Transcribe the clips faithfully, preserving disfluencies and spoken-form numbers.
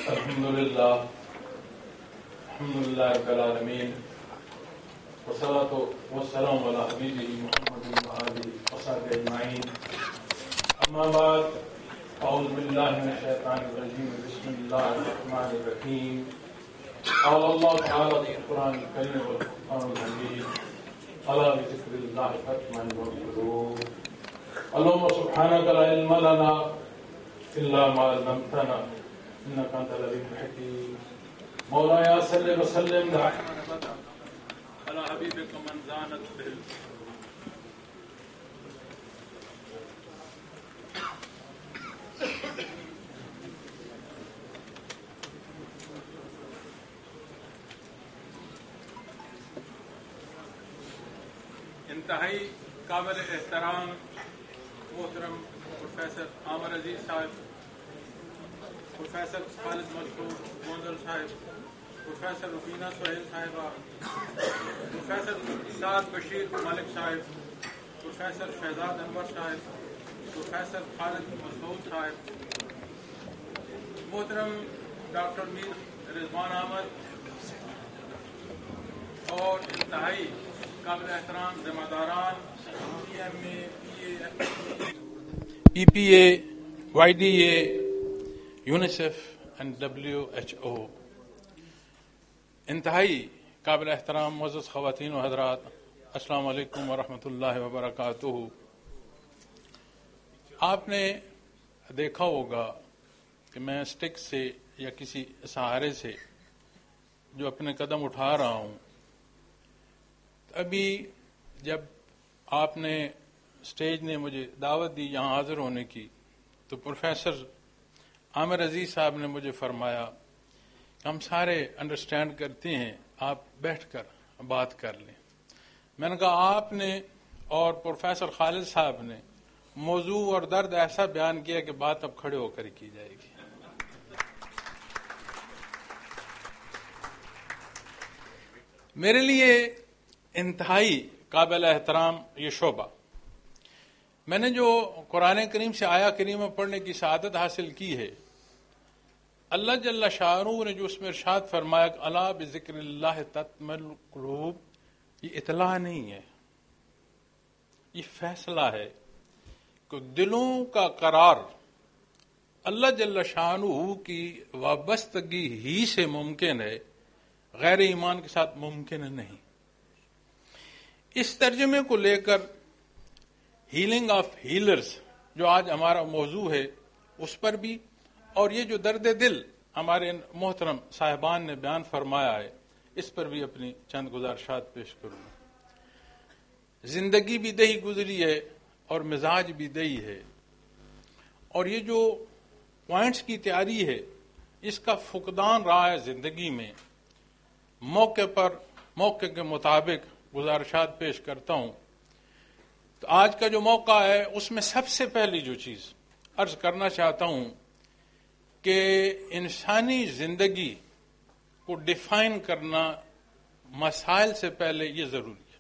الحمدللہ الحمدللہ رب العالمین والصلاة والسلام علی حبیبہ محمد وآلہ وصحبہ اجمعین اما بعد اعوذ باللہ من الشیطان الرجیم بسم اللہ الرحمن الرحیم قال اللہ تعالی فی القرآن الکریم والفرقان الحمید الا بذکر اللہ تطمئن القلوب اللهم سبحانك لا علم لنا الا ما علمتنا انك انت العليم الحكيم مولاي صل وسلم دائما على حبيبك من زانت به انتہائی قابل احترام محترم پروفیسر عامر عزیز صاحب، پروفیسر خالد مسعود گوندل صاحب، پروفیسر ربینہ سہیل صاحبہ، پروفیسر سعد بشیر ملک صاحب، پروفیسر شہزاد انور صاحب، پروفیسر خالد مسعود صاحب، محترم ڈاکٹر میر رضوان احمد اور انتہائی قابل احترام ذمہ داران P M A P P A Y D A UNICEF and W H O, انتہائی قابل احترام معزز خواتین و حضرات، السلام علیکم ورحمۃ اللہ وبرکاتہ۔ آپ نے دیکھا ہوگا کہ میں اسٹک سے یا کسی سہارے سے جو اپنے قدم اٹھا رہا ہوں، ابھی جب آپ نے اسٹیج نے مجھے دعوت دی یہاں حاضر ہونے کی تو پروفیسر عامر عزیز صاحب نے مجھے فرمایا کہ ہم سارے انڈرسٹینڈ کرتے ہیں، آپ بیٹھ کر بات کر لیں۔ میں نے کہا آپ نے اور پروفیسر خالد صاحب نے موضوع اور درد ایسا بیان کیا کہ بات اب کھڑے ہو کر کی جائے گی۔ میرے لیے انتہائی قابل احترام یہ شعبہ، میں نے جو قرآن کریم سے آیا کریمہ پڑھنے کی سعادت حاصل کی ہے، اللہ جل شانہ نے جو اس میں ارشاد فرمایا کہ الا بذکر اللہ تطمئن القلوب، یہ اطلاع نہیں ہے، یہ فیصلہ ہے کہ دلوں کا قرار اللہ جل شانہ کی وابستگی ہی سے ممکن ہے، غیر ایمان کے ساتھ ممکن نہیں۔ اس ترجمے کو لے کر ہیلنگ آف ہیلرز جو آج ہمارا موضوع ہے اس پر بھی، اور یہ جو درد دل ہمارے محترم صاحبان نے بیان فرمایا ہے اس پر بھی اپنی چند گزارشات پیش کروں گا۔ زندگی بھی دہی گزری ہے اور مزاج بھی دہی ہے، اور یہ جو پوائنٹس کی تیاری ہے اس کا فقدان رہا ہے زندگی میں۔ موقع پر موقع کے مطابق گزارشات پیش کرتا ہوں۔ تو آج کا جو موقع ہے اس میں سب سے پہلی جو چیز عرض کرنا چاہتا ہوں کہ انسانی زندگی کو ڈیفائن کرنا مسائل سے پہلے یہ ضروری ہے۔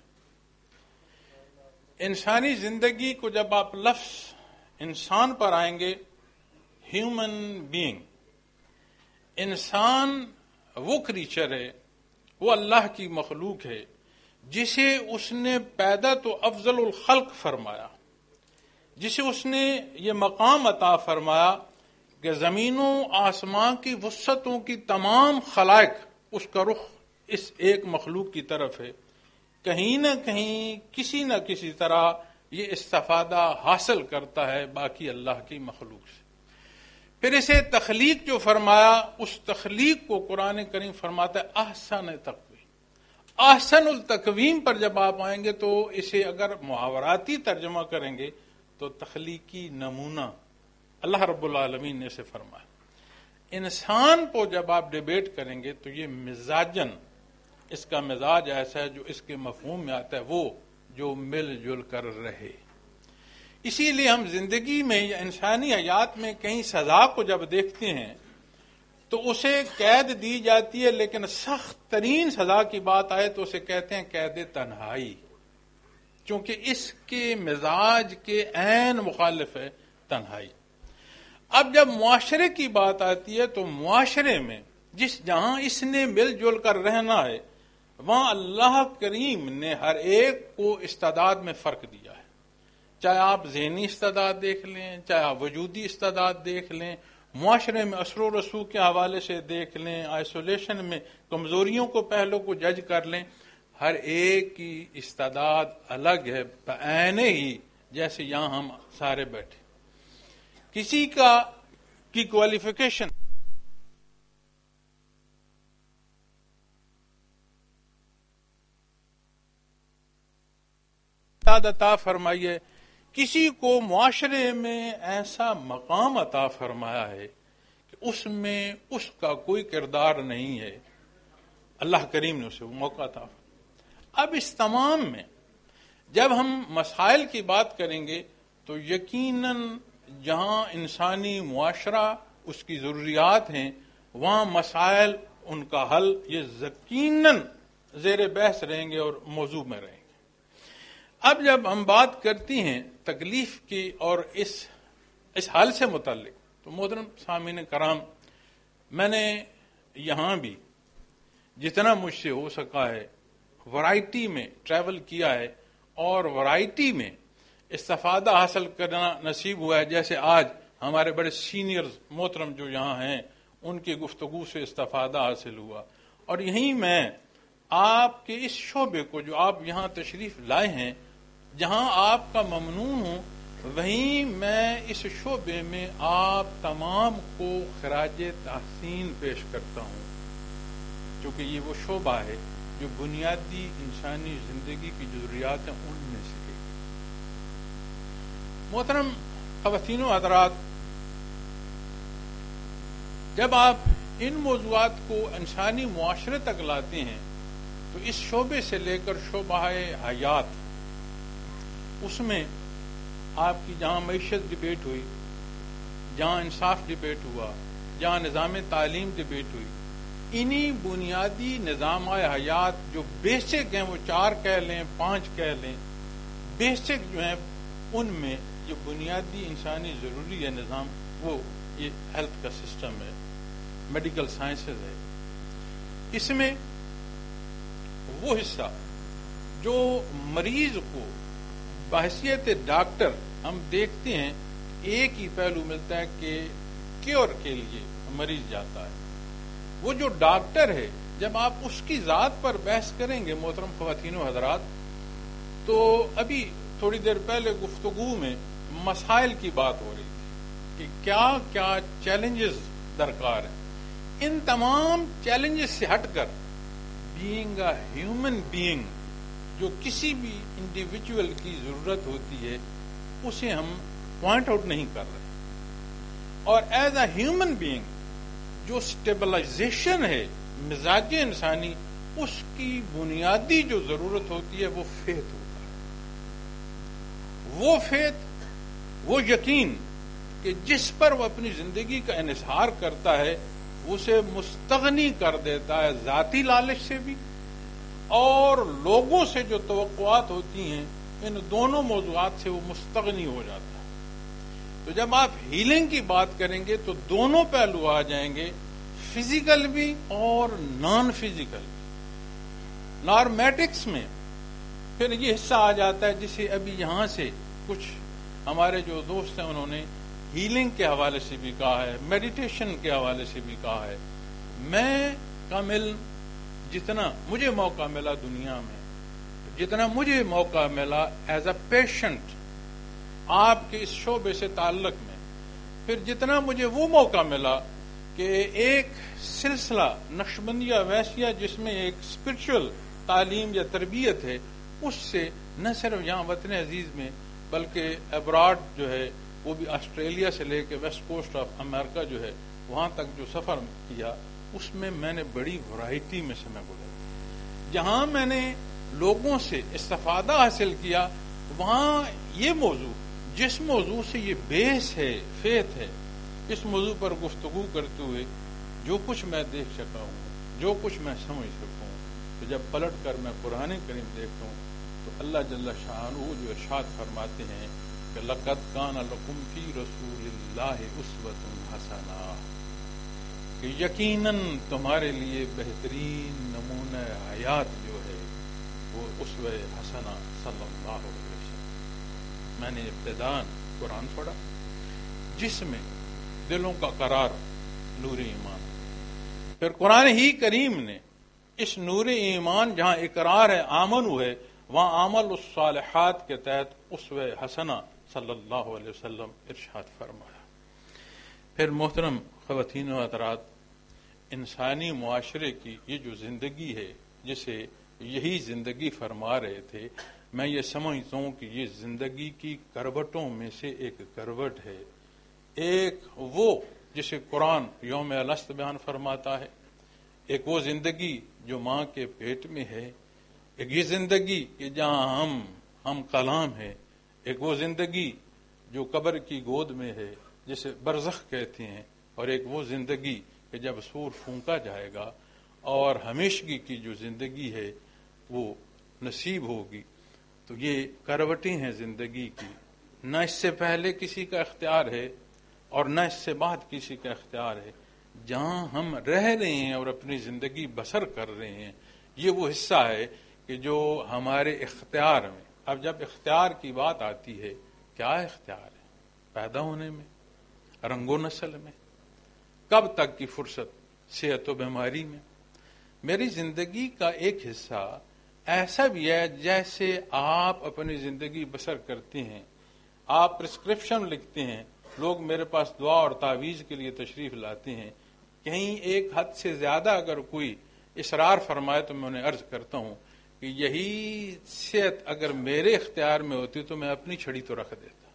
انسانی زندگی کو جب آپ لفظ انسان پر آئیں گے، ہیومن بینگ، انسان وہ کریچر ہے، وہ اللہ کی مخلوق ہے جسے اس نے پیدا تو افضل الخلق فرمایا، جسے اس نے یہ مقام عطا فرمایا کہ زمینوں آسمان کی وسعتوں کی تمام خلائق اس کا رخ اس ایک مخلوق کی طرف ہے۔ کہیں نہ کہیں کسی نہ کسی طرح یہ استفادہ حاصل کرتا ہے باقی اللہ کی مخلوق سے۔ پھر اسے تخلیق جو فرمایا، اس تخلیق کو قرآن کریم فرماتا ہے احسن تقویم۔ احسن التقویم پر جب آپ آئیں گے تو اسے اگر محاوراتی ترجمہ کریں گے تو تخلیقی نمونہ اللہ رب العالمین نے اسے فرمایا۔ انسان کو جب آپ ڈیبیٹ کریں گے تو یہ مزاجن، اس کا مزاج ایسا ہے جو اس کے مفہوم میں آتا ہے، وہ جو مل جل کر رہے۔ اسی لیے ہم زندگی میں یا انسانی حیات میں کہیں سزا کو جب دیکھتے ہیں تو اسے قید دی جاتی ہے، لیکن سخت ترین سزا کی بات آئے تو اسے کہتے ہیں قید تنہائی، چونکہ اس کے مزاج کے عین مخالف ہے تنہائی۔ اب جب معاشرے کی بات آتی ہے تو معاشرے میں جس جہاں اس نے مل جل کر رہنا ہے وہاں اللہ کریم نے ہر ایک کو استعداد میں فرق دیا ہے. چاہے آپ ذہنی استعداد دیکھ لیں، چاہے آپ وجودی استعداد دیکھ لیں، معاشرے میں اثر و رسوخ کے حوالے سے دیکھ لیں، آئسولیشن میں کمزوریوں کو پہلو کو جج کر لیں، ہر ایک کی استعداد الگ ہے بعین ہی، جیسے یہاں ہم سارے بیٹھے. کسی کا کی کوالیفیکیشن عطا فرمائیے، کسی کو معاشرے میں ایسا مقام عطا فرمایا ہے کہ اس میں اس کا کوئی کردار نہیں ہے، اللہ کریم نے اسے وہ موقع عطا فرمایا. اب اس تمام میں جب ہم مسائل کی بات کریں گے تو یقیناً جہاں انسانی معاشرہ اس کی ضروریات ہیں وہاں مسائل ان کا حل یہ یقیناً زیر بحث رہیں گے اور موضوع میں رہیں گے. اب جب ہم بات کرتی ہیں تکلیف کی اور اس اس حال سے متعلق تو محترم سامعین کرام، میں نے یہاں بھی جتنا مجھ سے ہو سکا ہے ورائٹی میں ٹریول کیا ہے اور ورائٹی میں استفادہ حاصل کرنا نصیب ہوا ہے. جیسے آج ہمارے بڑے سینئرز محترم جو یہاں ہیں ان کی گفتگو سے استفادہ حاصل ہوا، اور یہیں میں آپ کے اس شعبے کو جو آپ یہاں تشریف لائے ہیں جہاں آپ کا ممنون ہوں، وہیں میں اس شعبے میں آپ تمام کو خراج تحسین پیش کرتا ہوں، کیونکہ یہ وہ شعبہ ہے جو بنیادی انسانی زندگی کی جو ضروریات ہیں ان میں سے ایک. محترم خواتین و حضرات، جب آپ ان موضوعات کو انسانی معاشرے تک لاتے ہیں تو اس شعبے سے لے کر شعبہ حیات، اس میں آپ کی جہاں معیشت ڈبیٹ ہوئی، جہاں انصاف ڈبیٹ ہوا، جہاں نظام تعلیم ڈبیٹ ہوئی، انہی بنیادی نظام حیات جو بیسک ہیں وہ چار کہہ لیں پانچ کہہ لیں، بیسک جو ہیں ان میں جو بنیادی انسانی ضروری ہے نظام وہ یہ ہیلتھ کا سسٹم ہے، میڈیکل سائنسز ہے. اس میں وہ حصہ جو مریض کو بحیثیت ڈاکٹر ہم دیکھتے ہیں ایک ہی پہلو ملتا ہے کہ کیور کے لیے مریض جاتا ہے. وہ جو ڈاکٹر ہے جب آپ اس کی ذات پر بحث کریں گے محترم خواتین و حضرات، تو ابھی تھوڑی دیر پہلے گفتگو میں مسائل کی بات ہو رہی تھی کہ کیا کیا چیلنجز درکار ہیں. ان تمام چیلنجز سے ہٹ کر بینگ اے ہیومن بینگ جو کسی بھی انڈیویجول کی ضرورت ہوتی ہے اسے ہم پوائنٹ آؤٹ نہیں کر رہے، اور ایز اے ہیومن بینگ جو اسٹیبلائزیشن ہے مزاج انسانی اس کی بنیادی جو ضرورت ہوتی ہے وہ فیتھ ہوتا ہے. وہ فیتھ، وہ یقین کہ جس پر وہ اپنی زندگی کا انحصار کرتا ہے اسے مستغنی کر دیتا ہے ذاتی لالچ سے بھی اور لوگوں سے جو توقعات ہوتی ہیں، ان دونوں موضوعات سے وہ مستغنی ہو جاتا ہے. تو جب آپ ہیلنگ کی بات کریں گے تو دونوں پہلو آ جائیں گے، فزیکل بھی اور نان فزیکل بھی. نارمیٹکس میں پھر یہ حصہ آ جاتا ہے جسے ابھی یہاں سے کچھ ہمارے جو دوست ہیں انہوں نے ہیلنگ کے حوالے سے بھی کہا ہے، میڈیٹیشن کے حوالے سے بھی کہا ہے. میں کم علم جتنا مجھے موقع ملا دنیا میں، جتنا مجھے موقع ملا ایز اے پیشنٹ آپ کے اس شعبے سے تعلق میں، پھر جتنا مجھے وہ موقع ملا کہ ایک سلسلہ نقشبندیہ ویسیہ جس میں ایک اسپرچل تعلیم یا تربیت ہے، اس سے نہ صرف یہاں وطن عزیز میں بلکہ ابراڈ جو ہے وہ بھی آسٹریلیا سے لے کے ویسٹ کوسٹ آف امریکہ جو ہے وہاں تک جو سفر کیا، اس میں میں نے بڑی ورائٹی میں سے میں گزرا. جہاں میں نے لوگوں سے استفادہ حاصل کیا وہاں یہ موضوع جس موضوع سے یہ بیس ہے، فیتھ ہے، اس موضوع پر گفتگو کرتے ہوئے جو کچھ میں دیکھ سکا ہوں، جو کچھ میں سمجھ سکتا ہوں، تو جب پلٹ کر میں قرآن کریم دیکھتا ہوں تو اللہ جل شانہ جو ارشاد فرماتے ہیں کہ لقد کان لکم فی رسول اللہ اسوۃ حسنہ، کہ یقیناً تمہارے لیے بہترین نمونہ حیات جو ہے وہ اسوہ حسنہ صلی اللہ علیہ وسلم۔ میں نے ابتداءً قرآن پڑھا جس میں دلوں کا قرار نور ایمان، پھر قرآن ہی کریم نے اس نور ایمان جہاں اقرار ہے آمنو ہے، وہاں عمل الصالحات کے تحت اسوہ حسنہ صلی اللہ علیہ وسلم ارشاد فرمایا۔ پھر محترم خواتین و حضرات، انسانی معاشرے کی یہ جو زندگی ہے جسے یہی زندگی فرما رہے تھے، میں یہ سمجھتا ہوں کہ یہ زندگی کی کروٹوں میں سے ایک کروٹ ہے۔ ایک وہ جسے قرآن یوم الست بیان فرماتا ہے، ایک وہ زندگی جو ماں کے پیٹ میں ہے، ایک یہ زندگی کہ جہاں ہم ہم کلام ہے، ایک وہ زندگی جو قبر کی گود میں ہے جسے برزخ کہتے ہیں، اور ایک وہ زندگی کہ جب سور پھونکا جائے گا اور ہمیشگی کی جو زندگی ہے وہ نصیب ہوگی۔ تو یہ کروٹیں ہیں زندگی کی، نہ اس سے پہلے کسی کا اختیار ہے اور نہ اس سے بعد کسی کا اختیار ہے۔ جہاں ہم رہ رہے ہیں اور اپنی زندگی بسر کر رہے ہیں، یہ وہ حصہ ہے کہ جو ہمارے اختیار میں۔ اب جب اختیار کی بات آتی ہے، کیا اختیار ہے؟ پیدا ہونے میں، رنگ و نسل میں، کب تک کی فرصت، صحت و بیماری میں۔ میری زندگی کا ایک حصہ ایسا بھی ہے جیسے آپ اپنی زندگی بسر کرتے ہیں، آپ پرسکرپشن لکھتے ہیں، لوگ میرے پاس دعا اور تعویذ کے لیے تشریف لاتے ہیں، کہیں ایک حد سے زیادہ اگر کوئی اصرار فرمائے تو میں انہیں عرض کرتا ہوں کہ یہی صحت اگر میرے اختیار میں ہوتی تو میں اپنی چھڑی تو رکھ دیتا۔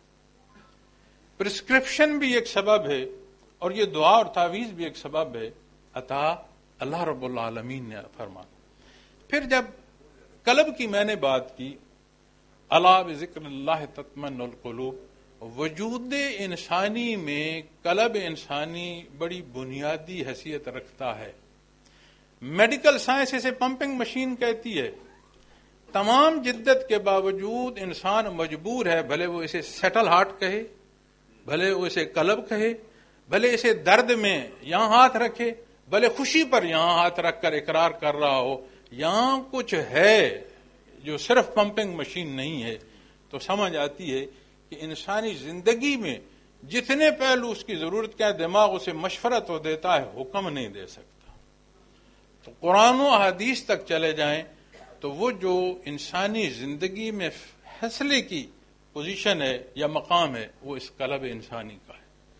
پرسکرپشن بھی ایک سبب ہے اور یہ دعا اور تعویذ بھی ایک سبب ہے، عطا اللہ رب العالمین نے فرمایا۔ پھر جب قلب کی میں نے بات کی، الا بذکر اللہ تطمئن القلوب، وجود انسانی میں قلب انسانی بڑی بنیادی حیثیت رکھتا ہے۔ میڈیکل سائنس اسے پمپنگ مشین کہتی ہے۔ تمام جدت کے باوجود انسان مجبور ہے، بھلے وہ اسے سیٹل ہارٹ کہے، بھلے وہ اسے قلب کہے، بھلے اسے درد میں یہاں ہاتھ رکھے، بھلے خوشی پر یہاں ہاتھ رکھ کر اقرار کر رہا ہو، یہاں کچھ ہے جو صرف پمپنگ مشین نہیں ہے۔ تو سمجھ آتی ہے کہ انسانی زندگی میں جتنے پہلو اس کی ضرورت کیا، دماغ اسے مشورہ تو دیتا ہے، حکم نہیں دے سکتا۔ تو قرآن و حدیث تک چلے جائیں تو وہ جو انسانی زندگی میں فیصلے کی پوزیشن ہے یا مقام ہے، وہ اس قلب انسانی کا ہے۔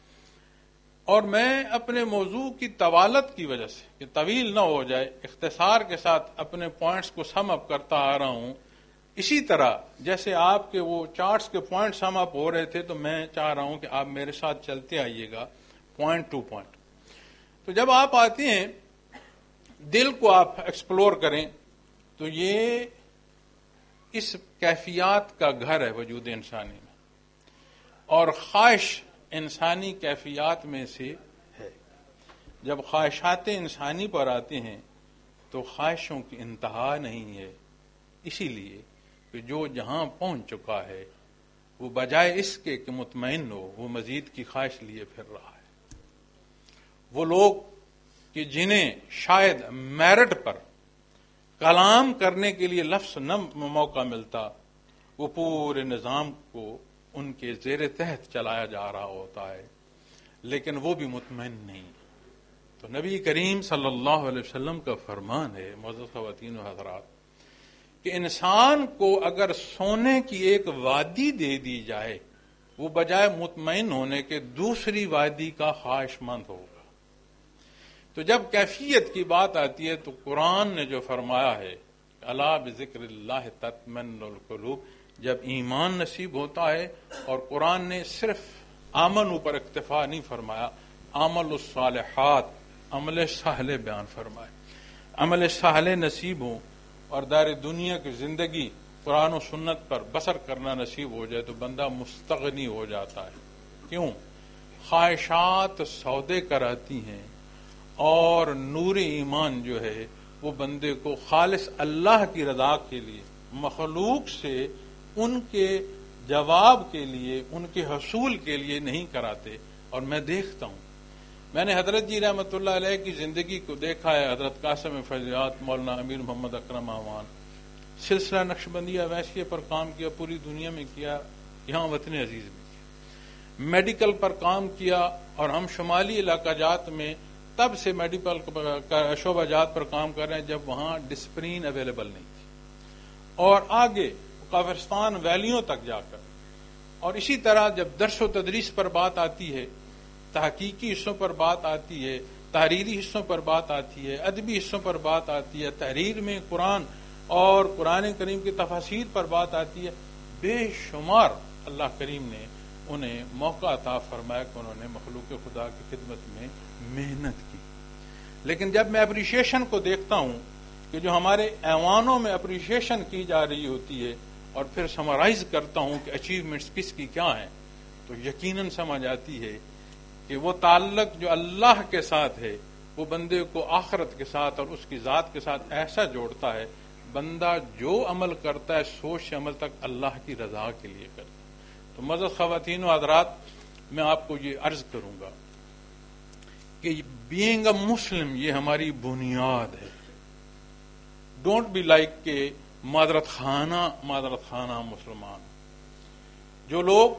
اور میں اپنے موضوع کی طوالت کی وجہ سے کہ طویل نہ ہو جائے، اختصار کے ساتھ اپنے پوائنٹس کو سم اپ کرتا آ رہا ہوں۔ اسی طرح جیسے آپ کے وہ چارٹس کے پوائنٹ سم اپ ہو رہے تھے، تو میں چاہ رہا ہوں کہ آپ میرے ساتھ چلتے آئیے گا پوائنٹ ٹو پوائنٹ۔ تو جب آپ آتے ہیں، دل کو آپ ایکسپلور کریں تو یہ اس کیفیات کا گھر ہے وجود انسانی میں، اور خواہش انسانی کیفیات میں سے ہے۔ جب خواہشات انسانی پر آتے ہیں تو خواہشوں کی انتہا نہیں ہے، اسی لیے کہ جو جہاں پہنچ چکا ہے وہ بجائے اس کے کہ مطمئن ہو، وہ مزید کی خواہش لیے پھر رہا ہے۔ وہ لوگ کہ جنہیں شاید میرٹ پر کلام کرنے کے لیے لفظ نہ موقع ملتا، وہ پورے نظام کو ان کے زیر تحت چلایا جا رہا ہوتا ہے، لیکن وہ بھی مطمئن نہیں۔ تو نبی کریم صلی اللہ علیہ وسلم کا فرمان ہے، معزز خواتین و حضرات، کہ انسان کو اگر سونے کی ایک وادی دے دی جائے، وہ بجائے مطمئن ہونے کے دوسری وادی کا خواہش مند ہوگا۔ تو جب کیفیت کی بات آتی ہے تو قرآن نے جو فرمایا ہے، الا بذکر اللہ تطمئن القلوب، جب ایمان نصیب ہوتا ہے، اور قرآن نے صرف آمن پر اکتفا نہیں فرمایا، عمل الصالحات، عمل صالح بیان فرمائے۔ عمل صالح نصیب ہوں اور دار دنیا کی زندگی قرآن و سنت پر بسر کرنا نصیب ہو جائے تو بندہ مستغنی ہو جاتا ہے۔ کیوں؟ خواہشات سودے کراتی ہیں، اور نور ایمان جو ہے وہ بندے کو خالص اللہ کی رضا کے لیے مخلوق سے ان کے جواب کے لیے، ان کے حصول کے لیے نہیں کراتے. اور میں دیکھتا ہوں، میں نے حضرت جی رحمۃ اللہ علیہ کی زندگی کو دیکھا ہے. حضرت قاسم فیضیات، مولانا امیر محمد اکرم اعوان، سلسلہ نقشبندیہ ویسیے پر کام کیا، پوری دنیا میں کیا، یہاں وطن عزیز میں کیا، میڈیکل پر کام کیا. اور ہم شمالی علاقہ جات میں تب سے میڈیکل شعبہ جات پر کام کر رہے ہیں جب وہاں ڈسپرین اویلیبل نہیں تھی، اور آگے کافرستان ویلیوں تک جا کر. اور اسی طرح جب درس و تدریس پر بات آتی ہے، تحقیقی حصوں پر بات آتی ہے، تحریری حصوں پر بات آتی ہے، ادبی حصوں پر بات آتی ہے، تحریر میں قرآن اور قرآن کریم کی تفاسیر پر بات آتی ہے، بے شمار اللہ کریم نے انہیں موقع عطا فرمایا کہ انہوں نے مخلوق خدا کی خدمت میں محنت کی. لیکن جب میں اپریشیشن کو دیکھتا ہوں کہ جو ہمارے ایوانوں میں اپریشیشن کی جا رہی ہوتی ہے، اور پھر سمرائز کرتا ہوں کہ اچیومنٹس کس کی کیا ہیں، تو یقیناً سمجھ آتی ہے کہ وہ تعلق جو اللہ کے ساتھ ہے وہ بندے کو آخرت کے ساتھ اور اس کی ذات کے ساتھ ایسا جوڑتا ہے، بندہ جو عمل کرتا ہے سوچ سے عمل تک اللہ کی رضا کے لیے کرتا ہے. تو معزز خواتین و حضرات، میں آپ کو یہ عرض کروں گا کہ بینگ اے مسلم یہ ہماری بنیاد ہے. ڈونٹ بی لائک کہ معذرت خانہ معذرت خانہ مسلمان. جو لوگ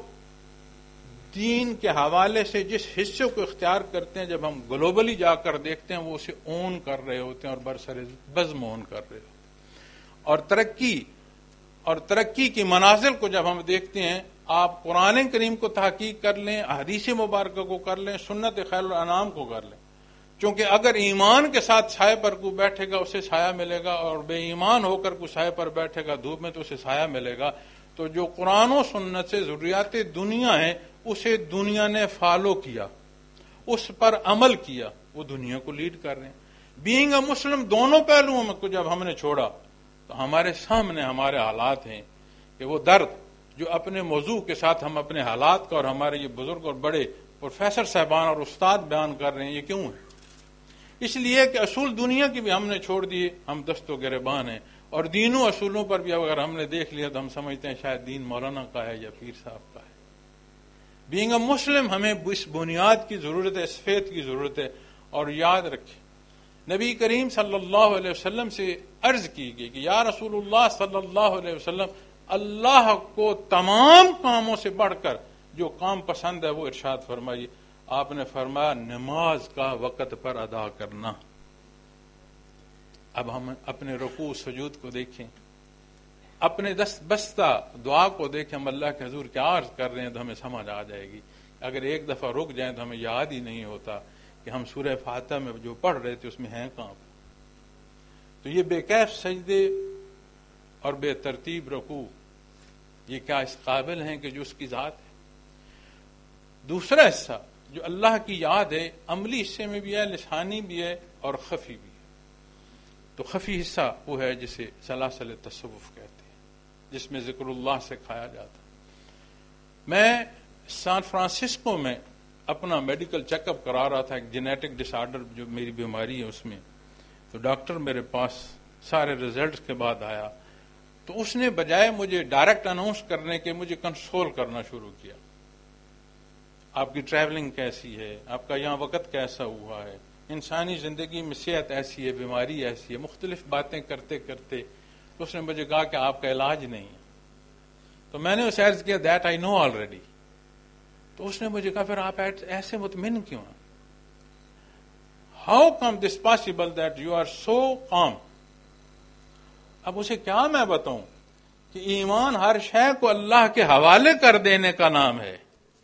دین کے حوالے سے جس حصے کو اختیار کرتے ہیں، جب ہم گلوبلی جا کر دیکھتے ہیں وہ اسے اون کر رہے ہوتے ہیں اور برسر بزم اون کر رہے ہوتے ہیں. اور ترقی اور ترقی کی منازل کو جب ہم دیکھتے ہیں، آپ قرآن کریم کو تحقیق کر لیں، احادیث مبارکہ کو کر لیں، سنت خیر الانام کو کر لیں. چونکہ اگر ایمان کے ساتھ سائے پر کوئی بیٹھے گا اسے سایہ ملے گا، اور بے ایمان ہو کر کوئی سائے پر بیٹھے گا دھوپ میں تو اسے سایہ ملے گا. تو جو قرآن و سنت سے ضروریات دنیا ہیں اسے دنیا نے فالو کیا، اس پر عمل کیا، وہ دنیا کو لیڈ کر رہے ہیں. بینگ اے مسلم دونوں پہلوؤں میں کو جب ہم نے چھوڑا تو ہمارے سامنے ہمارے حالات ہیں کہ وہ درد جو اپنے موضوع کے ساتھ ہم اپنے حالات کا اور ہمارے یہ بزرگ اور بڑے پروفیسر صاحبان اور استاد بیان کر رہے ہیں، یہ کیوں ہے؟ اس لیے کہ اصول دنیا کی بھی ہم نے چھوڑ دیے، ہم دست و گریبان ہیں. اور دینوں اصولوں پر بھی اگر ہم نے دیکھ لیا تو ہم سمجھتے ہیں شاید دین مولانا کا ہے یا پیر صاحب کا ہے. بینگ اے مسلم ہمیں اس بنیاد کی ضرورت ہے، اس فیت کی ضرورت ہے. اور یاد رکھیں، نبی کریم صلی اللہ علیہ وسلم سے عرض کی گئی کہ یا رسول اللہ صلی اللہ علیہ وسلم، اللہ کو تمام کاموں سے بڑھ کر جو کام پسند ہے وہ ارشاد فرمائیے. آپ نے فرمایا نماز کا وقت پر ادا کرنا. اب ہم اپنے رکوع سجود کو دیکھیں، اپنے دست بستہ دعا کو دیکھیں، ہم اللہ کے حضور کیا عرض کر رہے ہیں تو ہمیں سمجھ آ جائے گی. اگر ایک دفعہ رک جائیں تو ہمیں یاد ہی نہیں ہوتا کہ ہم سورہ فاتحہ میں جو پڑھ رہے تھے اس میں ہیں کہاں. تو یہ بے کیف سجدے اور بے ترتیب رکوع یہ کیا اس قابل ہیں کہ جو اس کی ذات ہے؟ دوسرا حصہ جو اللہ کی یاد ہے، عملی حصے میں بھی ہے، لسانی بھی ہے اور خفی بھی ہے. تو خفی حصہ وہ ہے جسے سلاسل تصوف کہتے ہیں، جس میں ذکر اللہ سے کھایا جاتا. میں سان فرانسسکو میں اپنا میڈیکل چیک اپ کرا رہا تھا، ایک جینیٹک ڈس آرڈر جو میری بیماری ہے اس میں. تو ڈاکٹر میرے پاس سارے ریزلٹس کے بعد آیا تو اس نے بجائے مجھے ڈائریکٹ اناؤنس کرنے کے مجھے کنسول کرنا شروع کیا. آپ کی ٹریولنگ کیسی ہے، آپ کا یہاں وقت کیسا ہوا ہے، انسانی زندگی میں صحت ایسی ہے، بیماری ایسی ہے، مختلف باتیں کرتے کرتے تو اس نے مجھے کہا کہ آپ کا علاج نہیں ہے. تو میں نے اسے عرض کیا دیٹ آئی نو آلریڈی. تو اس نے مجھے کہا پھر آپ ایسے مطمئن کیوں ہیں؟ How come this possible that you are so calm. اب اسے کیا میں بتاؤں کہ ایمان ہر شے کو اللہ کے حوالے کر دینے کا نام ہے.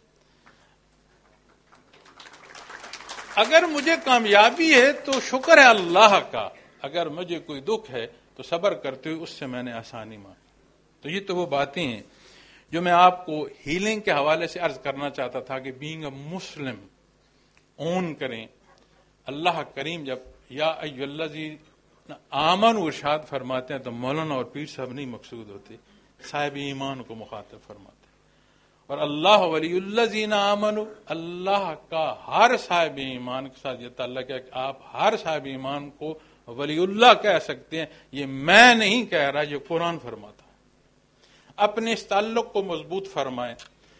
اگر مجھے کامیابی ہے تو شکر ہے اللہ کا، اگر مجھے کوئی دکھ ہے تو صبر کرتے ہوئے اس سے میں نے آسانی مانگی. تو یہ تو وہ باتیں ہیں جو میں آپ کو ہیلنگ کے حوالے سے عرض کرنا چاہتا تھا کہ بینگ اے مسلم اون کریں. اللہ کریم جب یا ایھا الذین آمنوا ارشاد فرماتے ہیں تو مولانا اور پیر صاحب نہیں مقصود ہوتے، صاحب ایمان کو مخاطب فرماتے ہیں. اور اللہ ولی الذین آمنوا، اللہ کا ہر صاحب ایمان کے ساتھ یہ تعلق ہے کہ آپ ہر صاحب ایمان کو ولی اللہ کہہ سکتے ہیں. یہ میں نہیں کہہ رہا، یہ قرآن فرماتا ہے. اپنے اس تعلق کو مضبوط فرمائیں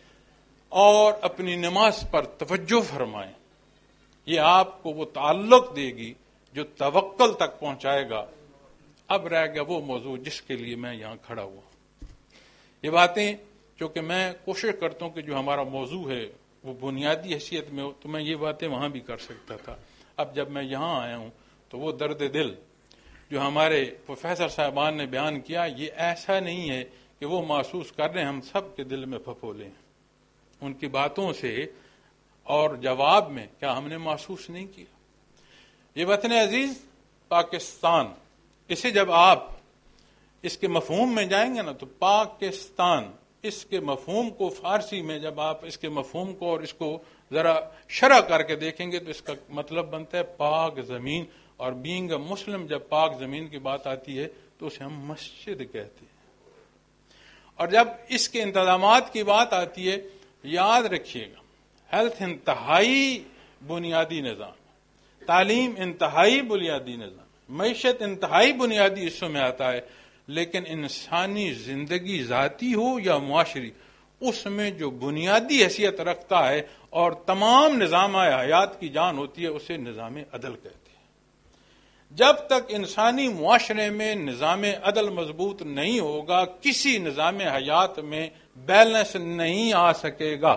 اور اپنی نماز پر توجہ فرمائیں. یہ آپ کو وہ تعلق دے گی جو توکل تک پہنچائے گا. اب رہ گیا وہ موضوع جس کے لیے میں یہاں کھڑا ہوا. یہ باتیں جو کہ میں کوشش کرتا ہوں کہ جو ہمارا موضوع ہے وہ بنیادی حیثیت میں ہو، تو میں یہ باتیں وہاں بھی کر سکتا تھا. اب جب میں یہاں آیا ہوں تو وہ درد دل جو ہمارے پروفیسر صاحبان نے بیان کیا، یہ ایسا نہیں ہے کہ وہ محسوس کر رہے ہیں ہم سب کے دل میں پھپھولے ہیں. ان کی باتوں سے اور جواب میں کیا ہم نے محسوس نہیں کیا؟ یہ وطن عزیز پاکستان، اسے جب آپ اس کے مفہوم میں جائیں گے نا تو پاکستان، اس کے مفہوم کو فارسی میں جب آپ اس کے مفہوم کو اور اس کو ذرا شرح کر کے دیکھیں گے تو اس کا مطلب بنتا ہے پاک زمین. اور بینگ اے مسلم جب پاک زمین کی بات آتی ہے تو اسے ہم مسجد کہتے ہیں. اور جب اس کے انتظامات کی بات آتی ہے، یاد رکھیے گا، ہیلتھ انتہائی بنیادی نظام، تعلیم انتہائی بنیادی نظام، معیشت انتہائی بنیادی حصوں میں آتا ہے، لیکن انسانی زندگی ذاتی ہو یا معاشری، اس میں جو بنیادی حیثیت رکھتا ہے اور تمام نظام حیات کی جان ہوتی ہے اسے نظام عدل کہتے ہیں. جب تک انسانی معاشرے میں نظام عدل مضبوط نہیں ہوگا، کسی نظام حیات میں بیلنس نہیں آ سکے گا.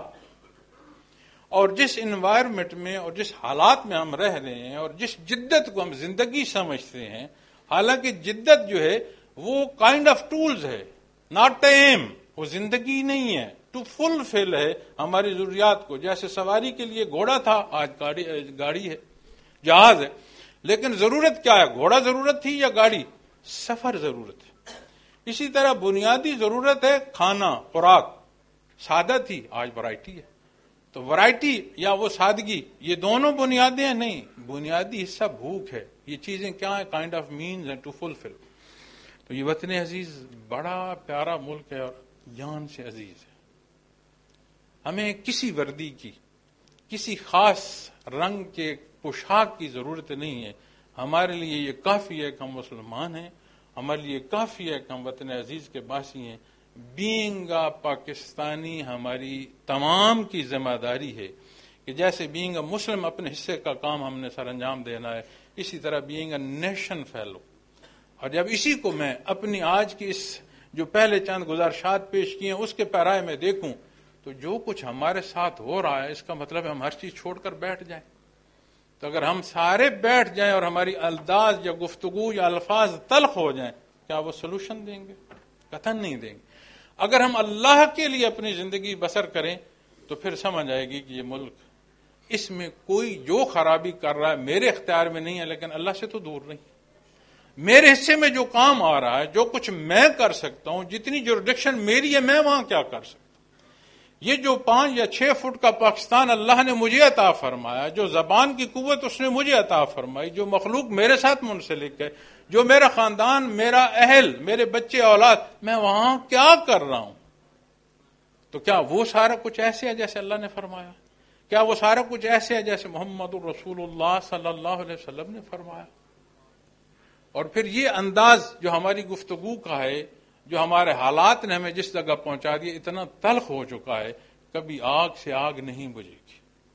اور جس انوائرمنٹ میں اور جس حالات میں ہم رہ رہے ہیں اور جس جدت کو ہم زندگی سمجھتے ہیں، حالانکہ جدت جو ہے وہ کائنڈ آف ٹولز ہے، ناٹ ایم، وہ زندگی نہیں ہے. ٹو فلفل ہے ہماری ضروریات کو. جیسے سواری کے لیے گھوڑا تھا، آج گاڑی گاڑی ہے، جہاز ہے. لیکن ضرورت کیا ہے؟ گھوڑا ضرورت تھی یا گاڑی؟ سفر ضرورت ہے. اسی طرح بنیادی ضرورت ہے کھانا، خوراک. سادہ تھی، آج ورائٹی ہے. تو ورائٹی یا وہ سادگی، یہ دونوں بنیادیں ہیں؟ نہیں، بنیادی حصہ بھوک ہے. یہ چیزیں کیا ہیں؟ کائنڈ آف مینز ہیں ٹو فلفل. تو یہ وطن عزیز بڑا پیارا ملک ہے اور جان سے عزیز ہے. ہمیں کسی وردی کی، کسی خاص رنگ کے پوشاک کی ضرورت نہیں ہے. ہمارے لیے یہ کافی ہے کہ ہم مسلمان ہیں، ہمارے لیے کافی ہے کہ ہم وطن عزیز کے باسی ہیں. بینگ اے پاکستانی ہماری تمام کی ذمہ داری ہے کہ جیسے بینگ اے مسلم اپنے حصے کا کام ہم نے سر انجام دینا ہے، اسی طرح بینگ اے نیشن فیلو. اور جب اسی کو میں اپنی آج کی اس جو پہلے چند گزارشات پیش کیے ہیں اس کے پیرائے میں دیکھوں تو جو کچھ ہمارے ساتھ ہو رہا ہے اس کا مطلب ہے ہم ہر چیز چھوڑ کر بیٹھ جائیں. تو اگر ہم سارے بیٹھ جائیں اور ہماری انداز یا گفتگو یا الفاظ تلخ ہو جائیں، کیا وہ سلوشن دیں گے؟ قطعاً نہیں دیں گے. اگر ہم اللہ کے لیے اپنی زندگی بسر کریں تو پھر سمجھ آئے گی کہ یہ ملک، اس میں کوئی جو خرابی کر رہا ہے میرے اختیار میں نہیں ہے، لیکن اللہ سے تو دور نہیں. میرے حصے میں جو کام آ رہا ہے، جو کچھ میں کر سکتا ہوں، جتنی جورڈکشن میری ہے، میں وہاں کیا کر سکتا ہوں. یہ جو پانچ یا چھ فٹ کا پاکستان اللہ نے مجھے عطا فرمایا، جو زبان کی قوت اس نے مجھے عطا فرمائی، جو مخلوق میرے ساتھ منسلک ہے، جو میرا خاندان، میرا اہل، میرے بچے اولاد، میں وہاں کیا کر رہا ہوں؟ تو کیا وہ سارا کچھ ایسے ہے جیسے اللہ نے فرمایا؟ کیا وہ سارا کچھ ایسے ہے جیسے محمد الرسول اللہ صلی اللہ علیہ وسلم نے فرمایا؟ اور پھر یہ انداز جو ہماری گفتگو کا ہے، جو ہمارے حالات نے ہمیں جس جگہ پہنچا دیا، اتنا تلخ ہو چکا ہے، کبھی آگ سے آگ نہیں بجھے گی.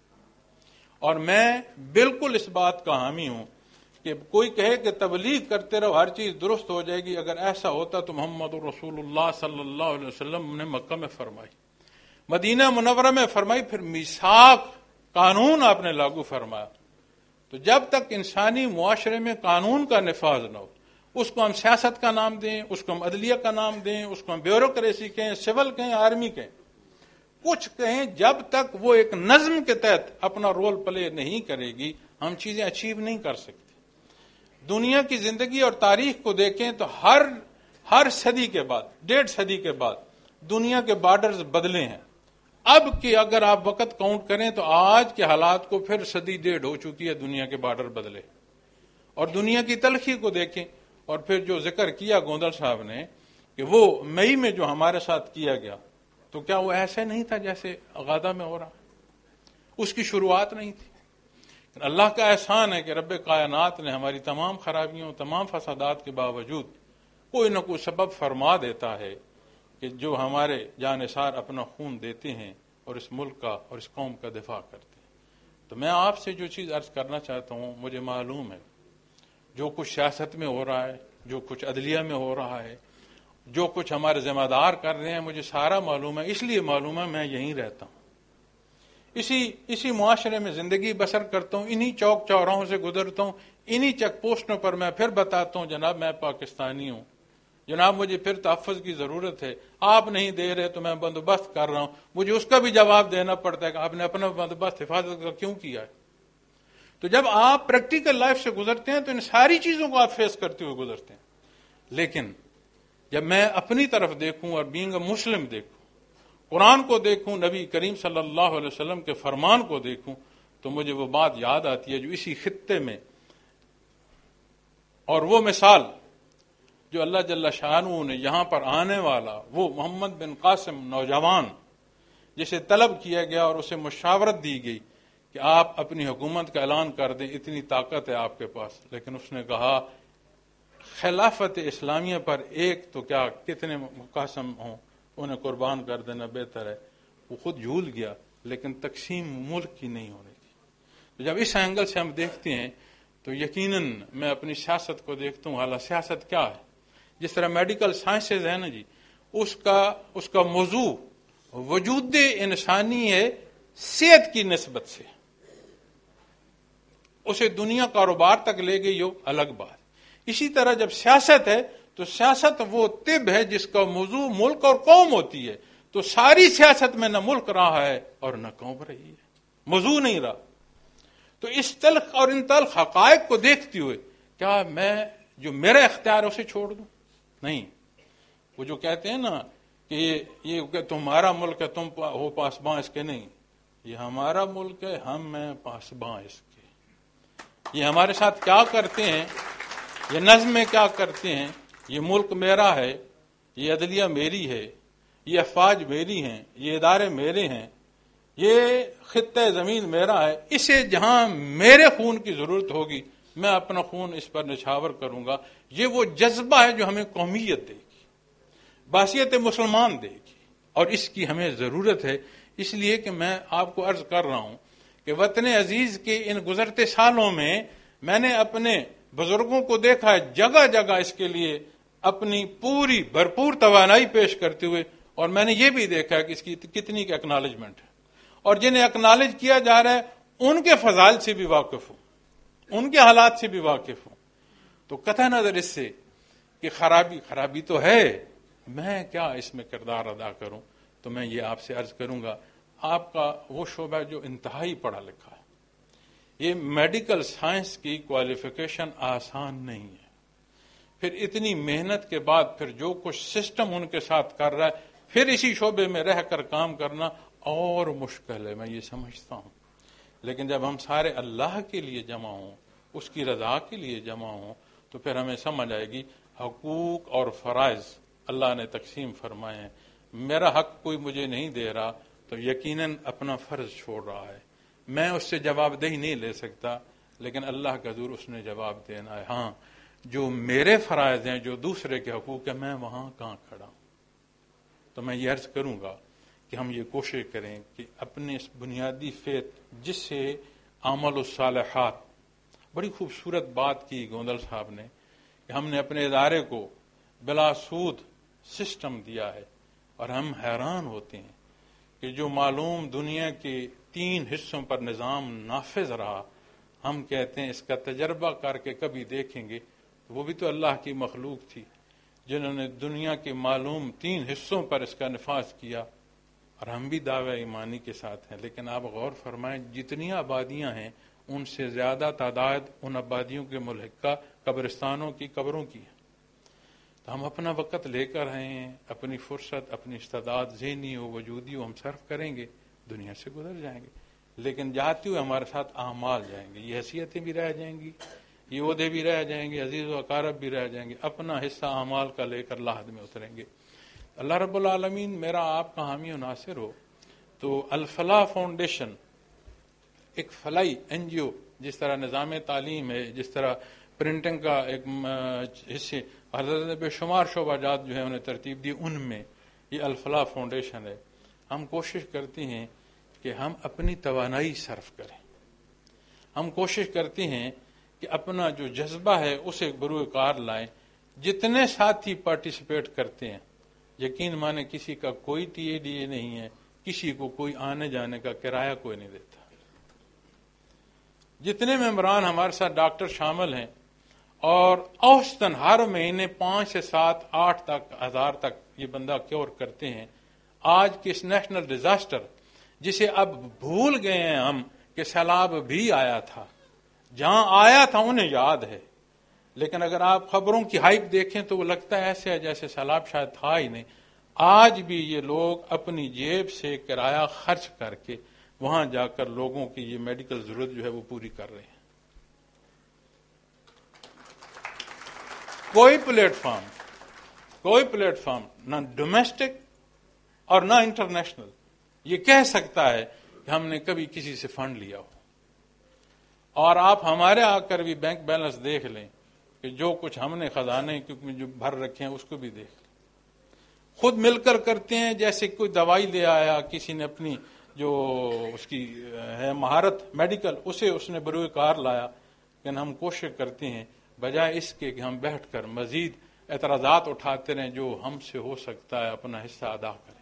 اور میں بالکل اس بات کا حامی ہوں کہ کوئی کہے کہ تبلیغ کرتے رہو ہر چیز درست ہو جائے گی. اگر ایسا ہوتا تو محمد رسول اللہ صلی اللہ علیہ وسلم نے مکہ میں فرمائی، مدینہ منورہ میں فرمائی، پھر میثاق قانون آپ نے لاگو فرمایا. تو جب تک انسانی معاشرے میں قانون کا نفاذ نہ ہو، اس کو ہم سیاست کا نام دیں، اس کو ہم عدلیہ کا نام دیں، اس کو ہم بیوروکریسی کہیں، سول کہیں، آرمی کہیں، کچھ کہیں، جب تک وہ ایک نظم کے تحت اپنا رول پلے نہیں کرے گی، ہم چیزیں اچیو نہیں کر سکتے. دنیا کی زندگی اور تاریخ کو دیکھیں تو ہر ہر صدی کے بعد، ڈیڑھ صدی کے بعد دنیا کے بارڈرز بدلے ہیں. اب کہ اگر آپ وقت کاؤنٹ کریں تو آج کے حالات کو پھر صدی ڈیڑھ ہو چکی ہے، دنیا کے بارڈر بدلے. اور دنیا کی تلخی کو دیکھیں. اور پھر جو ذکر کیا گوندل صاحب نے کہ وہ مئی میں جو ہمارے ساتھ کیا گیا، تو کیا وہ ایسے نہیں تھا جیسے غزہ میں ہو رہا؟ اس کی شروعات نہیں تھی. اللہ کا احسان ہے کہ رب کائنات نے ہماری تمام خرابیوں، تمام فسادات کے باوجود کوئی نہ کوئی سبب فرما دیتا ہے کہ جو ہمارے جانثار اپنا خون دیتے ہیں اور اس ملک کا اور اس قوم کا دفاع کرتے ہیں. تو میں آپ سے جو چیز عرض کرنا چاہتا ہوں، مجھے معلوم ہے جو کچھ سیاست میں ہو رہا ہے، جو کچھ عدلیہ میں ہو رہا ہے، جو کچھ ہمارے ذمہ دار کر رہے ہیں، مجھے سارا معلوم ہے. اس لیے معلوم ہے میں یہیں رہتا ہوں، اسی اسی معاشرے میں زندگی بسر کرتا ہوں، انہی چوک چوراہوں سے گزرتا ہوں، انہی چیک پوسٹوں پر میں پھر بتاتا ہوں جناب میں پاکستانی ہوں، جناب مجھے پھر تحفظ کی ضرورت ہے، آپ نہیں دے رہے تو میں بندوبست کر رہا ہوں. مجھے اس کا بھی جواب دینا پڑتا ہے کہ آپ نے اپنا بندوبست حفاظت کا کیوں کیا ہے. تو جب آپ پریکٹیکل لائف سے گزرتے ہیں تو ان ساری چیزوں کو آپ فیس کرتے ہوئے گزرتے ہیں. لیکن جب میں اپنی طرف دیکھوں اور بینگ اے مسلم دیکھوں، قرآن کو دیکھوں، نبی کریم صلی اللہ علیہ وسلم کے فرمان کو دیکھوں، تو مجھے وہ بات یاد آتی ہے جو اسی خطے میں، اور وہ مثال جو اللہ جل شانہ نے یہاں پر آنے والا وہ محمد بن قاسم نوجوان جسے طلب کیا گیا اور اسے مشاورت دی گئی کہ آپ اپنی حکومت کا اعلان کر دیں، اتنی طاقت ہے آپ کے پاس، لیکن اس نے کہا خلافت اسلامیہ پر ایک تو کیا کتنے قاسم ہوں انہیں قربان کر دینا بہتر ہے. وہ خود جھول گیا، لیکن تقسیم ملک کی نہیں ہونی تھی. تو جب اس اینگل سے ہم دیکھتے ہیں تو یقیناً میں اپنی سیاست کو دیکھتا ہوں. حالانکہ سیاست کیا ہے؟ جس طرح میڈیکل سائنسز ہے نا جی، اس کا اس کا موضوع وجود انسانی ہے صحت کی نسبت سے، اسے دنیا کاروبار تک لے گئی ہو الگ بات. اسی طرح جب سیاست ہے تو سیاست وہ طب ہے جس کا موضوع ملک اور قوم ہوتی ہے. تو ساری سیاست میں نہ ملک رہا ہے اور نہ قوم رہی ہے، موضوع نہیں رہا. تو اس تلخ اور ان تلخ حقائق کو دیکھتے ہوئے کیا میں جو میرا اختیار ہے اسے چھوڑ دوں؟ نہیں. وہ جو کہتے ہیں نا کہ یہ کہ تمہارا ملک ہے تم ہو پاسباں اس کے، نہیں، یہ ہمارا ملک ہے، ہم ہیں پاسباں اس کے. یہ ہمارے ساتھ کیا کرتے ہیں، یہ نظم میں کیا کرتے ہیں، یہ ملک میرا ہے، یہ عدلیہ میری ہے، یہ افواج میری ہیں، یہ ادارے میرے ہیں، یہ خطہ زمین میرا ہے. اسے جہاں میرے خون کی ضرورت ہوگی میں اپنا خون اس پر نچھاور کروں گا. یہ وہ جذبہ ہے جو ہمیں قومیت دے گی، باسیت مسلمان دے گی، اور اس کی ہمیں ضرورت ہے. اس لیے کہ میں آپ کو عرض کر رہا ہوں کہ وطن عزیز کے ان گزرتے سالوں میں میں نے اپنے بزرگوں کو دیکھا ہے جگہ جگہ اس کے لیے اپنی پوری بھرپور توانائی پیش کرتے ہوئے، اور میں نے یہ بھی دیکھا ہے کہ اس کی کتنی کی اکنالجمنٹ ہے، اور جنہیں اکنالج کیا جا رہا ہے ان کے فضائل سے بھی واقف ہوں، ان کے حالات سے بھی واقف ہوں. تو قطع نظر اس سے کہ خرابی خرابی تو ہے، میں کیا اس میں کردار ادا کروں، تو میں یہ آپ سے عرض کروں گا آپ کا وہ شعبہ جو انتہائی پڑھا لکھا ہے. یہ میڈیکل سائنس کی کوالیفیکیشن آسان نہیں ہے. پھر اتنی محنت کے بعد پھر جو کچھ سسٹم ان کے ساتھ کر رہا ہے، پھر اسی شعبے میں رہ کر کام کرنا اور مشکل ہے، میں یہ سمجھتا ہوں. لیکن جب ہم سارے اللہ کے لیے جمع ہوں، اس کی رضا کے لیے جمع ہوں، تو پھر ہمیں سمجھ آئے گی حقوق اور فرائض اللہ نے تقسیم فرمائے ہیں. میرا حق کوئی مجھے نہیں دے رہا تو یقیناً اپنا فرض چھوڑ رہا ہے. میں اس سے جواب دہی نہیں لے سکتا، لیکن اللہ کا حضور اس نے جواب دینا ہے. ہاں، جو میرے فرائض ہیں، جو دوسرے کے حقوق ہیں، میں وہاں کہاں کھڑا ہوں. تو میں یہ عرض کروں گا کہ ہم یہ کوشش کریں کہ اپنے اس بنیادی فیت جس سے عمل الصالحات، بڑی خوبصورت بات کی گوندل صاحب نے کہ ہم نے اپنے ادارے کو بلا سود سسٹم دیا ہے، اور ہم حیران ہوتے ہیں کہ جو معلوم دنیا کے تین حصوں پر نظام نافذ رہا، ہم کہتے ہیں اس کا تجربہ کر کے کبھی دیکھیں گے. وہ بھی تو اللہ کی مخلوق تھی جنہوں نے دنیا کے معلوم تین حصوں پر اس کا نفاذ کیا، اور ہم بھی دعوی ایمانی کے ساتھ ہیں. لیکن آپ غور فرمائیں جتنی آبادیاں ہیں ان سے زیادہ تعداد ان آبادیوں کے ملحقہ قبرستانوں کی قبروں کی ہے. تو ہم اپنا وقت لے کر آئے ہیں، اپنی فرصت، اپنی استعداد ذہنی ہو وجودی ہو ہم صرف کریں گے، دنیا سے گزر جائیں گے. لیکن جاتے ہوئے ہمارے ساتھ اعمال جائیں گے، یہ حیثیتیں بھی رہ جائیں گی، یہ عہدے بھی رہ جائیں گے، عزیز و اقارب بھی رہ جائیں گے. اپنا حصہ اعمال کا لے کر لاحد میں اتریں گے. اللہ رب العالمین میرا آپ کا حامی و ناصر ہو. تو الفلاح فاؤنڈیشن ایک فلاحی این جی او، جس طرح نظام تعلیم ہے، جس طرح پرنٹنگ کا ایک حصے حضرت نے بے شمار شعبہ جات جو ہے انہیں ترتیب دی، ان میں یہ الفلاح فاؤنڈیشن ہے، ہم کوشش کرتے ہیں کہ ہم اپنی توانائی صرف کریں، ہم کوشش کرتے ہیں کہ اپنا جو جذبہ ہے اسے بروئے کار لائیں. جتنے ساتھی پارٹیسپیٹ کرتے ہیں، یقین مانے کسی کا کوئی ٹی اے ڈی اے نہیں ہے، کسی کو کوئی آنے جانے کا کرایہ کوئی نہیں دیتا. جتنے ممبران ہمارے ساتھ ڈاکٹر شامل ہیں، اور اوسطاً ہر مہینے پانچ سے سات آٹھ تک ہزار تک یہ بندہ کیور کرتے ہیں. آج کے اس نیشنل ڈیزاسٹر جسے اب بھول گئے ہیں ہم کہ سیلاب بھی آیا تھا، جہاں آیا تھا انہیں یاد ہے، لیکن اگر آپ خبروں کی ہائپ دیکھیں تو وہ لگتا ہے ایسے ہے جیسے سیلاب شاید تھا ہی نہیں. آج بھی یہ لوگ اپنی جیب سے کرایہ خرچ کر کے وہاں جا کر لوگوں کی یہ میڈیکل ضرورت جو ہے وہ پوری کر رہے ہیں. کوئی پلیٹ فارم کوئی پلیٹ فارم نہ ڈومیسٹک اور نہ انٹرنیشنل یہ کہہ سکتا ہے کہ ہم نے کبھی کسی سے فنڈ لیا ہو. اور آپ ہمارے آ کر بھی بینک بیلنس دیکھ لیں کہ جو کچھ ہم نے خزانے کیونکہ جو بھر رکھے ہیں اس کو بھی دیکھ لیں. خود مل کر کرتے ہیں، جیسے کوئی دوائی لے آیا، کسی نے اپنی جو اس کی ہے مہارت میڈیکل اسے اس نے بروئے کار لایا. لیکن ہم کوشش کرتے ہیں بجائے اس کے کہ ہم بیٹھ کر مزید اعتراضات اٹھاتے رہیں، جو ہم سے ہو سکتا ہے اپنا حصہ ادا کریں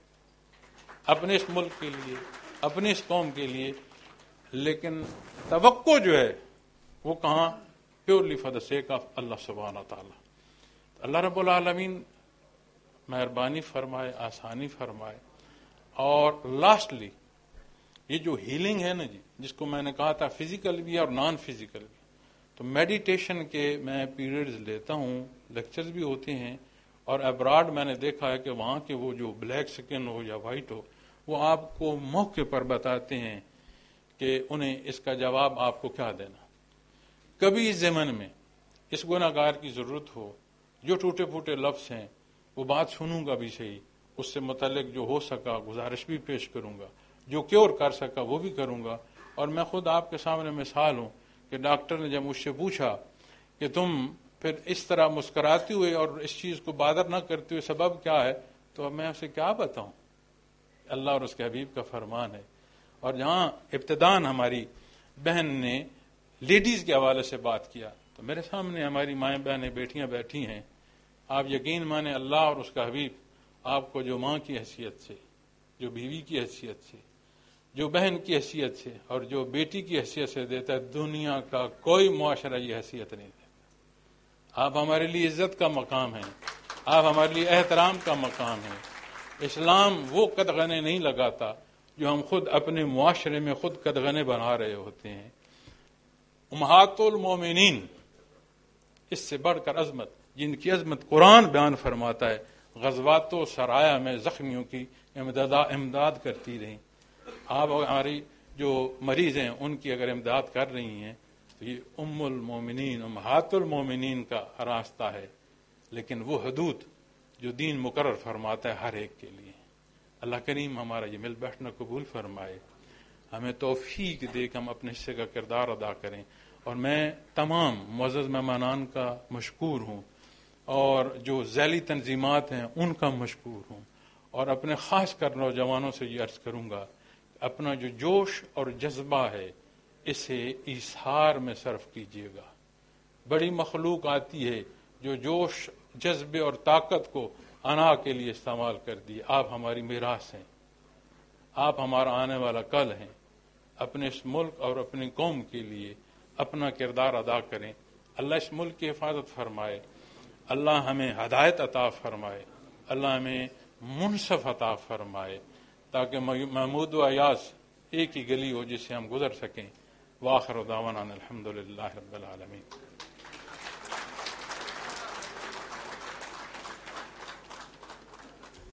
اپنے اس ملک کے لیے، اپنی اس قوم کے لیے. لیکن توقع جو ہے وہ کہاں؟ Purely for the sake of Allah سبحانہ تعالی. اللہ رب العالمین مہربانی فرمائے، آسانی فرمائے. اور لاسٹلی یہ جو ہیلنگ ہے نا جی، جس کو میں نے کہا تھا فزیکل بھی اور نان فزیکل بھی، تو میڈیٹیشن کے میں پیریڈز لیتا ہوں، لیکچرز بھی ہوتے ہیں. اور ابراڈ میں نے دیکھا ہے کہ وہاں کے وہ جو بلیک سکن ہو یا وائٹ ہو، وہ آپ کو موقع پر بتاتے ہیں کہ انہیں اس کا جواب آپ کو کیا دینا. کبھی اس زمن میں اس گناہ گار کی ضرورت ہو، جو ٹوٹے پھوٹے لفظ ہیں وہ بات سنوں گا بھی صحیح، اس سے متعلق جو ہو سکا گزارش بھی پیش کروں گا، جو کیور کر سکا وہ بھی کروں گا. اور میں خود آپ کے سامنے مثال ہوں کہ ڈاکٹر نے جب مجھ سے پوچھا کہ تم پھر اس طرح مسکراتے ہوئے اور اس چیز کو بادر نہ کرتے ہوئے سبب کیا ہے، تو اب میں اسے کیا بتاؤں؟ اللہ اور اس کے حبیب کا فرمان ہے. اور جہاں ابتدان ہماری بہن نے لیڈیز کے حوالے سے بات کیا، تو میرے سامنے ہماری مائیں بہنیں بیٹیاں بیٹھی ہیں. آپ یقین مانیں اللہ اور اس کا حبیب آپ کو جو ماں کی حیثیت سے، جو بیوی کی حیثیت سے، جو بہن کی حیثیت سے اور جو بیٹی کی حیثیت سے دیتا ہے، دنیا کا کوئی معاشرہ یہ حیثیت نہیں دیتا. آپ ہمارے لیے عزت کا مقام ہیں، آپ ہمارے لیے احترام کا مقام ہیں. اسلام وہ قدغنے نہیں لگاتا جو ہم خود اپنے معاشرے میں خود قدغنے بنا رہے ہوتے ہیں. امہات المومنین، اس سے بڑھ کر عظمت، جن کی عظمت قرآن بیان فرماتا ہے، غزوات و سرایا میں زخمیوں کی امداد کرتی رہیں. آپ ہماری جو مریض ہیں ان کی اگر امداد کر رہی ہیں تو یہ ام المومنین، امہات المومنین کا راستہ ہے. لیکن وہ حدود جو دین مقرر فرماتا ہے ہر ایک کے لیے. اللہ کریم ہمارا یہ مل بیٹھنا قبول فرمائے، ہمیں توفیق دے کہ ہم اپنے حصے کا کردار ادا کریں. اور میں تمام معزز مہمانان کا مشکور ہوں، اور جو ذیلی تنظیمات ہیں ان کا مشکور ہوں، اور اپنے خاص کر نوجوانوں سے یہ عرض کروں گا، اپنا جو جوش اور جذبہ ہے اسے ایثار میں صرف کیجیے گا. بڑی مخلوق آتی ہے جو جوش، جذبے اور طاقت کو انا کے لیے استعمال کر دی. آپ ہماری میراث ہیں، آپ ہمارا آنے والا کل ہیں. اپنے اس ملک اور اپنی قوم کے لیے اپنا کردار ادا کریں. اللہ اس ملک کی حفاظت فرمائے، اللہ ہمیں ہدایت عطا فرمائے، اللہ ہمیں منصف عطا فرمائے، تاکہ محمود و ایاز ایک ہی گلی ہو جس سے ہم گزر سکیں. وآخر دعوانا الحمد للہ رب العالمین.